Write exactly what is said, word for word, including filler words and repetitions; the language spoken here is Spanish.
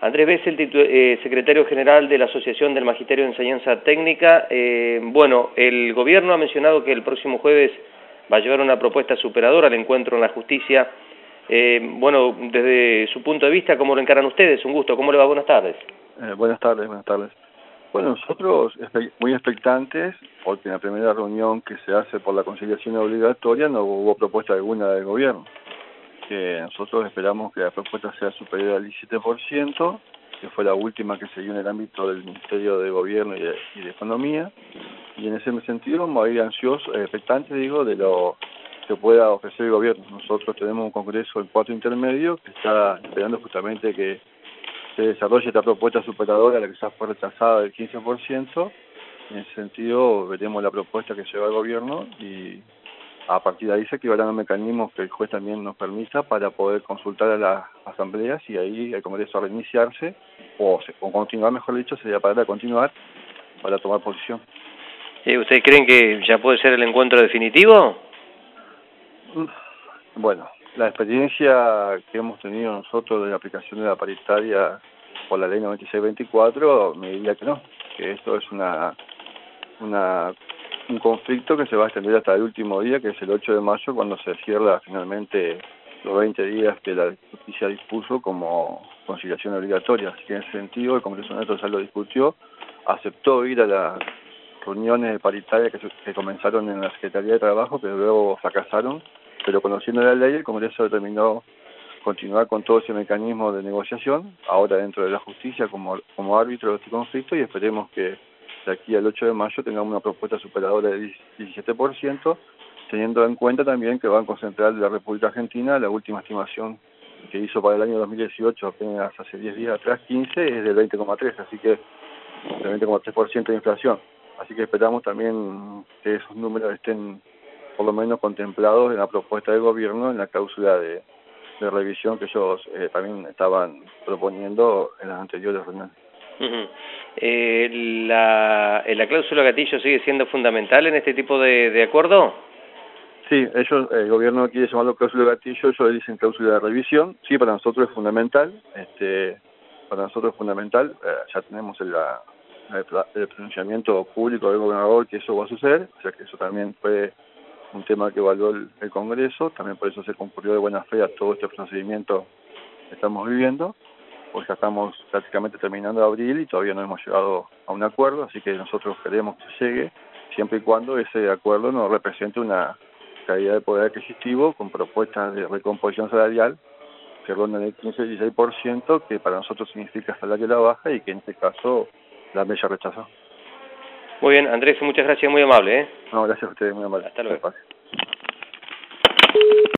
Andrés Bessel, eh, secretario general de la Asociación del Magisterio de Enseñanza Técnica. Eh, bueno, el gobierno ha mencionado que el próximo jueves va a llevar una propuesta superadora al encuentro en la justicia. Eh, bueno, desde su punto de vista, ¿cómo lo encaran ustedes? Un gusto. ¿Cómo le va? Buenas tardes. Eh, buenas tardes, buenas tardes. Bueno, nosotros muy expectantes, porque en la primera reunión que se hace por la conciliación obligatoria no hubo propuesta alguna del gobierno. Que nosotros esperamos que la propuesta sea superior al diecisiete por ciento, que fue la última que se dio en el ámbito del Ministerio de Gobierno y de, y de Economía, y en ese sentido muy ansiosos, expectantes, digo, de lo que pueda ofrecer el gobierno. Nosotros tenemos un congreso en cuatro intermedio que está esperando justamente que se desarrolle esta propuesta superadora, la que ya fue rechazada del quince por ciento. En ese sentido veremos la propuesta que lleva el gobierno y a partir de ahí se activarán los mecanismos que el juez también nos permita para poder consultar a las asambleas y ahí el Congreso a reiniciarse o, o continuar, mejor dicho, sería para continuar para tomar posición. ¿Ustedes creen que ya puede ser el encuentro definitivo? Bueno, la experiencia que hemos tenido nosotros de la aplicación de la paritaria por la ley noventa y seis veinticuatro me diría que no, que esto es una una un conflicto que se va a extender hasta el último día, que es el ocho de mayo, cuando se cierra finalmente los veinte días que la justicia dispuso como conciliación obligatoria. Así que en ese sentido el Congreso Nacional ya lo discutió, aceptó ir a las reuniones de paritaria que, que comenzaron en la Secretaría de Trabajo, pero luego fracasaron, pero conociendo la ley el Congreso determinó continuar con todo ese mecanismo de negociación, ahora dentro de la justicia como, como árbitro de este conflicto, y esperemos que de aquí al ocho de mayo tengamos una propuesta superadora del diecisiete por ciento, teniendo en cuenta también que el Banco Central de la República Argentina, la última estimación que hizo para el año dos mil dieciocho, apenas hace diez días atrás, quince, es del veinte coma tres, así que del veinte coma tres por ciento de inflación. Así que esperamos también que esos números estén por lo menos contemplados en la propuesta del gobierno, en la cláusula de, de revisión que ellos eh, también estaban proponiendo en las anteriores reuniones. Uh-huh. eh, la, ¿La cláusula gatillo sigue siendo fundamental en este tipo de, de acuerdo? Sí, ellos, el gobierno quiere llamarlo cláusula gatillo, ellos le dicen cláusula de revisión. Sí, para nosotros es fundamental, este, para nosotros es fundamental, eh, ya tenemos el, la, el pronunciamiento público del gobernador que eso va a suceder, o sea que eso también fue un tema que evaluó el, el Congreso, también por eso se concurrió de buena fe a todo este procedimiento que estamos viviendo, pues ya estamos prácticamente terminando abril y todavía no hemos llegado a un acuerdo, así que nosotros queremos que llegue, siempre y cuando ese acuerdo nos represente una calidad de poder adquisitivo con propuestas de recomposición salarial que rondan el quince al dieciséis por ciento, que para nosotros significa salario a la baja y que en este caso la mesa rechazó. Muy bien, Andrés, muchas gracias, muy amable. ¿eh? No, gracias a ustedes, muy amable. Hasta luego.